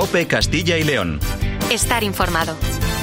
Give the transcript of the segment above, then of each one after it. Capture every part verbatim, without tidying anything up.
COPE Castilla y León. Estar informado.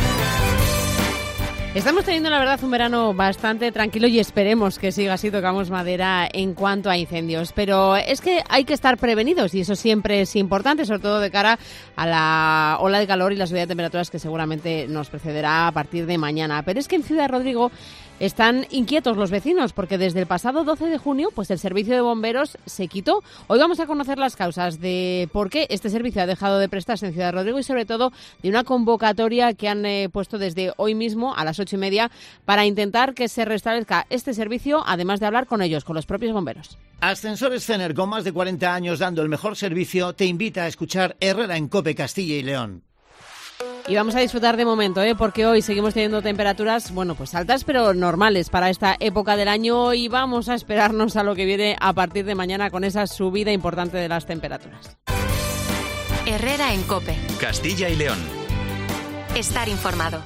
Estamos teniendo, la verdad, un verano bastante tranquilo y esperemos que siga así, tocamos madera en cuanto a incendios. Pero es que hay que estar prevenidos y eso siempre es importante, sobre todo de cara a la ola de calor y la subida de temperaturas que seguramente nos precederá a partir de mañana. Pero es que en Ciudad Rodrigo están inquietos los vecinos porque desde el pasado doce de junio pues el servicio de bomberos se quitó. Hoy vamos a conocer las causas de por qué este servicio ha dejado de prestarse en Ciudad Rodrigo y sobre todo de una convocatoria que han eh, puesto desde hoy mismo a las ocho y media para intentar que se restablezca este servicio, además de hablar con ellos, con los propios bomberos. Ascensores Cener, con más de cuarenta años dando el mejor servicio, te invita a escuchar Herrera en COPE Castilla y León. Y vamos a disfrutar de momento, ¿eh? Porque hoy seguimos teniendo temperaturas, bueno, pues altas, pero normales para esta época del año y vamos a esperarnos a lo que viene a partir de mañana con esa subida importante de las temperaturas. Herrera en COPE. Castilla y León. Estar informado.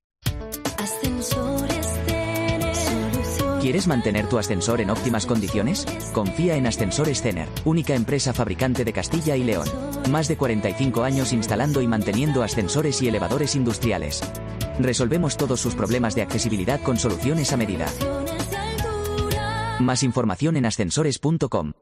¿Quieres mantener tu ascensor en óptimas condiciones? Confía en Ascensores Cener, única empresa fabricante de Castilla y León. Más de cuarenta y cinco años instalando y manteniendo ascensores y elevadores industriales. Resolvemos todos sus problemas de accesibilidad con soluciones a medida. Más información en ascensores punto com.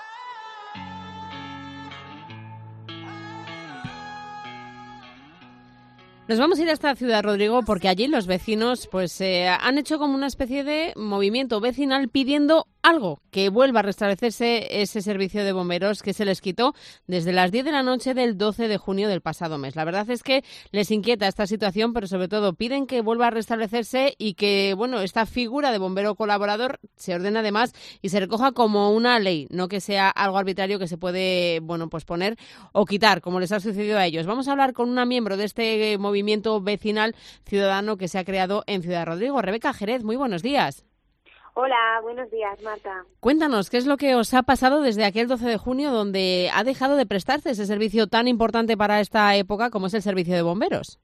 Nos vamos a ir hasta Ciudad Rodrigo porque allí los vecinos pues eh, han hecho como una especie de movimiento vecinal pidiendo algo, que vuelva a restablecerse ese servicio de bomberos que se les quitó desde las diez de la noche del doce de junio del pasado mes. La verdad es que les inquieta esta situación, pero sobre todo piden que vuelva a restablecerse y que, bueno, esta figura de bombero colaborador se ordene además y se recoja como una ley, no que sea algo arbitrario que se puede, bueno, pues poner o quitar, como les ha sucedido a ellos. Vamos a hablar con una miembro de este movimiento vecinal ciudadano que se ha creado en Ciudad Rodrigo. Rebeca Jerez, muy buenos días. Hola, buenos días, Marta. Cuéntanos, ¿qué es lo que os ha pasado desde aquel doce de junio donde ha dejado de prestarse ese servicio tan importante para esta época como es el servicio de bomberos?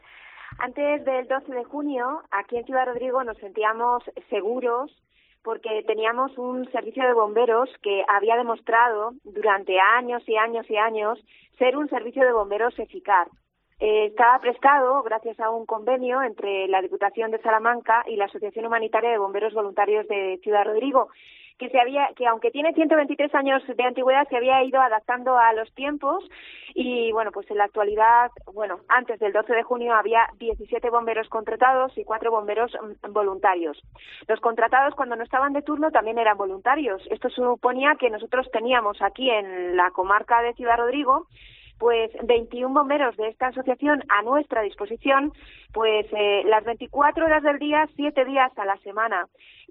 Antes del doce de junio, aquí en Ciudad Rodrigo nos sentíamos seguros porque teníamos un servicio de bomberos que había demostrado durante años y años y años ser un servicio de bomberos eficaz. Eh, estaba prestado gracias a un convenio entre la Diputación de Salamanca y la Asociación Humanitaria de Bomberos Voluntarios de Ciudad Rodrigo, que se había, que aunque tiene ciento veintitrés años de antigüedad, se había ido adaptando a los tiempos y, bueno, pues en la actualidad, bueno, antes del doce de junio había diecisiete bomberos contratados y cuatro bomberos voluntarios. Los contratados, cuando no estaban de turno, también eran voluntarios. Esto suponía que nosotros teníamos aquí en la comarca de Ciudad Rodrigo pues veintiún bomberos de esta asociación a nuestra disposición, pues eh, las veinticuatro horas del día, siete días a la semana.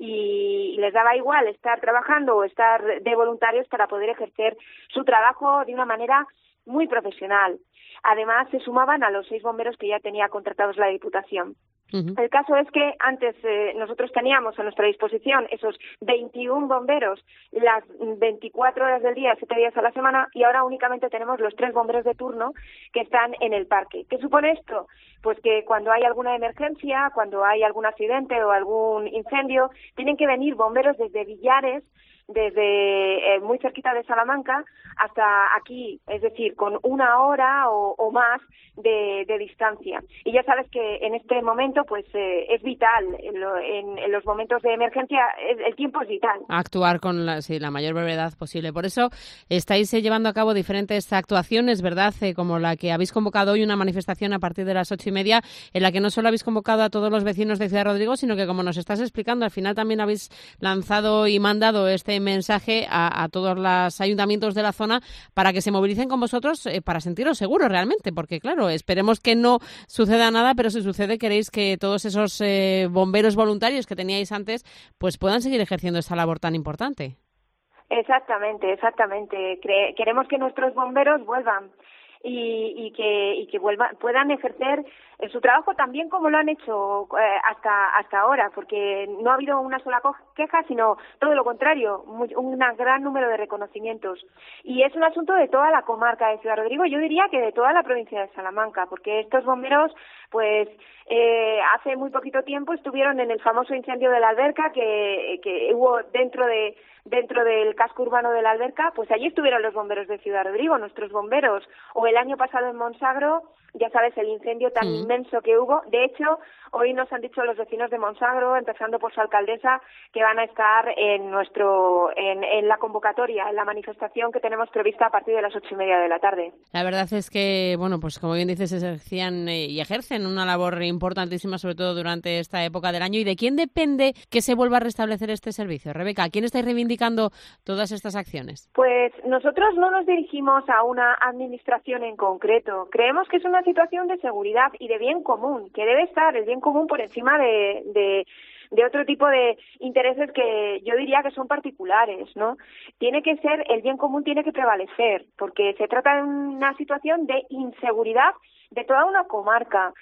Y les daba igual estar trabajando o estar de voluntarios para poder ejercer su trabajo de una manera muy profesional. Además, se sumaban a los seis bomberos que ya tenía contratados la Diputación. Uh-huh. El caso es que antes eh, nosotros teníamos a nuestra disposición esos veintiún bomberos las veinticuatro horas del día, siete días a la semana, y ahora únicamente tenemos los tres bomberos de turno que están en el parque. ¿Qué supone esto? Pues que cuando hay alguna emergencia, cuando hay algún accidente o algún incendio, tienen que venir bomberos desde Villares, desde eh, muy cerquita de Salamanca hasta aquí, es decir, con una hora o, o más de, de distancia. Y ya sabes que en este momento pues eh, es vital, en, lo, en, en los momentos de emergencia es, el tiempo es vital. Actuar con la, sí, la mayor brevedad posible. Por eso estáis eh, llevando a cabo diferentes actuaciones, ¿verdad? Eh, como la que habéis convocado hoy, una manifestación a partir de las ocho y media, en la que no solo habéis convocado a todos los vecinos de Ciudad Rodrigo, sino que, como nos estás explicando, al final también habéis lanzado y mandado este mensaje a, a todos los ayuntamientos de la zona para que se movilicen con vosotros eh, para sentiros seguros realmente, porque claro, esperemos que no suceda nada, pero si sucede queréis que todos esos eh, bomberos voluntarios que teníais antes pues puedan seguir ejerciendo esa labor tan importante. Exactamente, exactamente. Cre- queremos que nuestros bomberos vuelvan y, y que y que vuelvan, puedan ejercer su trabajo también como lo han hecho eh, hasta hasta ahora, porque no ha habido una sola queja, sino todo lo contrario, muy, un gran número de reconocimientos. Y es un asunto de toda la comarca de Ciudad Rodrigo, yo diría que de toda la provincia de Salamanca, porque estos bomberos, pues eh, hace muy poquito tiempo estuvieron en el famoso incendio de la alberca que, que hubo dentro de, dentro del casco urbano de la Alberca, pues allí estuvieron los bomberos de Ciudad Rodrigo, nuestros bomberos. O el año pasado en Monsagro, ya sabes, el incendio tan mm. inmenso que hubo. De hecho, hoy nos han dicho los vecinos de Monsagro, empezando por su alcaldesa, que van a estar en nuestro en, en la convocatoria, en la manifestación que tenemos prevista a partir de las ocho y media de la tarde. La verdad es que, bueno, pues como bien dices, ejercían eh, y ejercen una labor importantísima, sobre todo durante esta época del año. ¿Y de quién depende que se vuelva a restablecer este servicio? Rebeca, ¿a quién estáis reivindicando todas estas acciones? Pues nosotros no nos dirigimos a una administración en concreto. Creemos que es una situación de seguridad y de bien común, que debe estar el bien común por encima de, de, de otro tipo de intereses que yo diría que son particulares, ¿no? Tiene que ser, el bien común tiene que prevalecer, porque se trata de una situación de inseguridad de toda una comarca,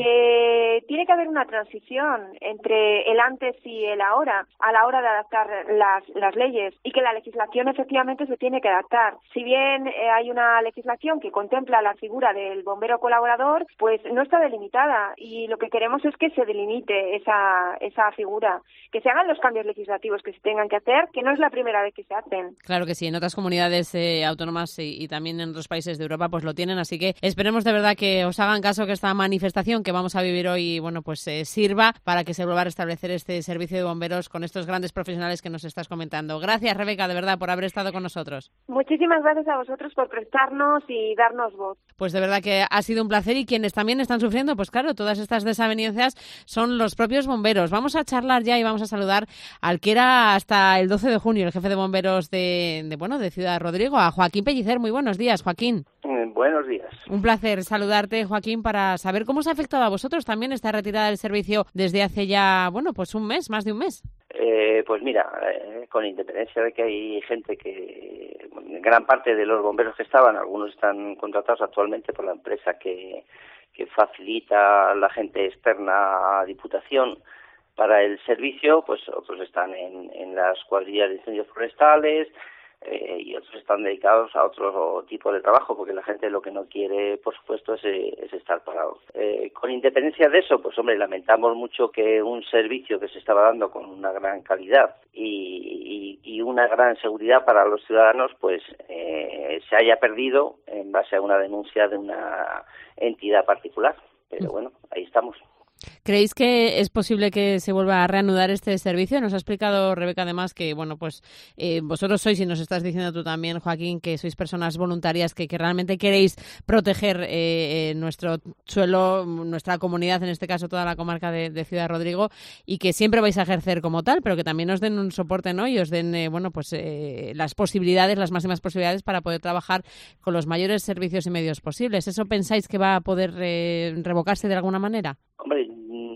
que tiene que haber una transición entre el antes y el ahora, a la hora de adaptar las, las leyes, y que la legislación efectivamente se tiene que adaptar. Si bien eh, hay una legislación que contempla la figura del bombero colaborador, pues no está delimitada, y lo que queremos es que se delimite esa, esa figura, que se hagan los cambios legislativos que se tengan que hacer, que no es la primera vez que se hacen. Claro que sí, en otras comunidades eh, autónomas y, y también en otros países de Europa pues lo tienen, así que esperemos de verdad que os hagan caso, que esta manifestación que vamos a vivir hoy, bueno, pues eh, sirva para que se vuelva a restablecer este servicio de bomberos con estos grandes profesionales que nos estás comentando. Gracias, Rebeca, de verdad, por haber estado con nosotros. Muchísimas gracias a vosotros por prestarnos y darnos voz. Pues de verdad que ha sido un placer, y quienes también están sufriendo, pues claro, todas estas desavenencias son los propios bomberos. Vamos a charlar ya y vamos a saludar al que era hasta el doce de junio el jefe de bomberos de, de bueno, de Ciudad Rodrigo, a Joaquín Pellicer. Muy buenos días, Joaquín. Buenos días. Un placer saludarte, Joaquín, para saber cómo os ha afectado a vosotros también esta retirada del servicio desde hace ya, bueno, pues un mes, más de un mes. Eh, pues mira, eh, con independencia de que hay gente que, gran parte de los bomberos que estaban, algunos están contratados actualmente por la empresa que, que facilita a la gente externa a Diputación para el servicio, pues otros están en, en las cuadrillas de incendios forestales, Eh, y otros están dedicados a otro tipo de trabajo, porque la gente lo que no quiere, por supuesto, es, es estar parado. Eh, con independencia de eso, pues hombre, lamentamos mucho que un servicio que se estaba dando con una gran calidad y, y, y una gran seguridad para los ciudadanos, pues eh, se haya perdido en base a una denuncia de una entidad particular. Pero bueno, ahí estamos. ¿Creéis que es posible que se vuelva a reanudar este servicio? Nos ha explicado Rebeca además que, bueno, pues eh, vosotros sois, y nos estás diciendo tú también, Joaquín, que sois personas voluntarias que, que realmente queréis proteger eh, nuestro suelo, nuestra comunidad, en este caso toda la comarca de, de Ciudad Rodrigo, y que siempre vais a ejercer como tal, pero que también os den un soporte, ¿no? Y os den, eh, bueno, pues eh, las posibilidades, las máximas posibilidades para poder trabajar con los mayores servicios y medios posibles. ¿Eso pensáis que va a poder eh, revocarse de alguna manera? Hombre,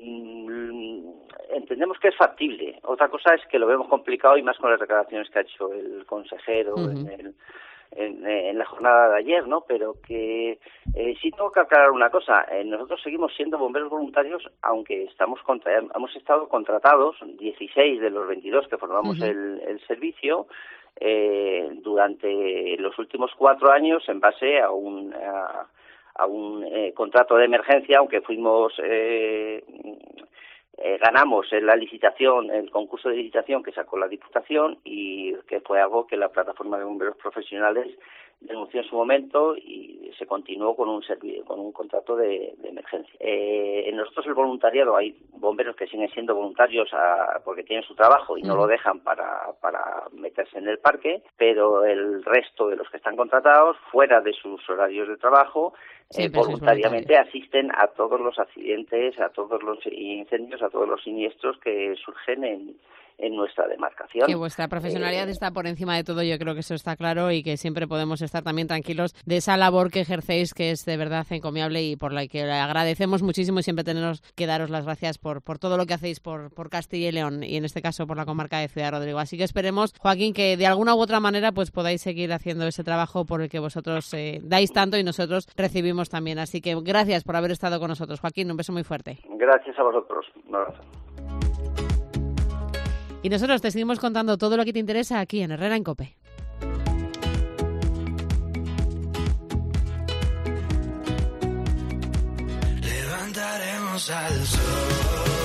entendemos que es factible. Otra cosa es que lo vemos complicado, y más con las declaraciones que ha hecho el consejero uh-huh. en, el, en, en la jornada de ayer, ¿no? Pero que eh, sí tengo que aclarar una cosa. Eh, nosotros seguimos siendo bomberos voluntarios, aunque estamos contra, hemos estado contratados, dieciséis de los veintidós que formamos uh-huh. el, el servicio, eh, durante los últimos cuatro años en base a un... A, a un eh, contrato de emergencia, aunque fuimos eh, eh, ganamos en la licitación, el concurso de licitación que sacó la Diputación, y que fue algo que la plataforma de bomberos profesionales denunció en su momento, y se continuó con un servicio, con un contrato de, de emergencia. Eh, en nosotros el voluntariado, hay bomberos que siguen siendo voluntarios a, porque tienen su trabajo y no lo dejan para, para meterse en el parque, pero el resto de los que están contratados, fuera de sus horarios de trabajo, eh, voluntariamente asisten a todos los accidentes, a todos los incendios, a todos los siniestros que surgen en en nuestra demarcación. Que vuestra profesionalidad eh, está por encima de todo, yo creo que eso está claro, y que siempre podemos estar también tranquilos de esa labor que ejercéis, que es de verdad encomiable y por la que le agradecemos muchísimo, y siempre tenemos que daros las gracias por, por todo lo que hacéis por, por Castilla y León, y en este caso por la comarca de Ciudad Rodrigo. Así que esperemos, Joaquín, que de alguna u otra manera pues podáis seguir haciendo ese trabajo por el que vosotros eh, dais tanto y nosotros recibimos también. Así que gracias por haber estado con nosotros, Joaquín. Un beso muy fuerte. Gracias a vosotros. Un abrazo. Y nosotros te seguimos contando todo lo que te interesa aquí en Herrera en COPE. Levantaremos al sol.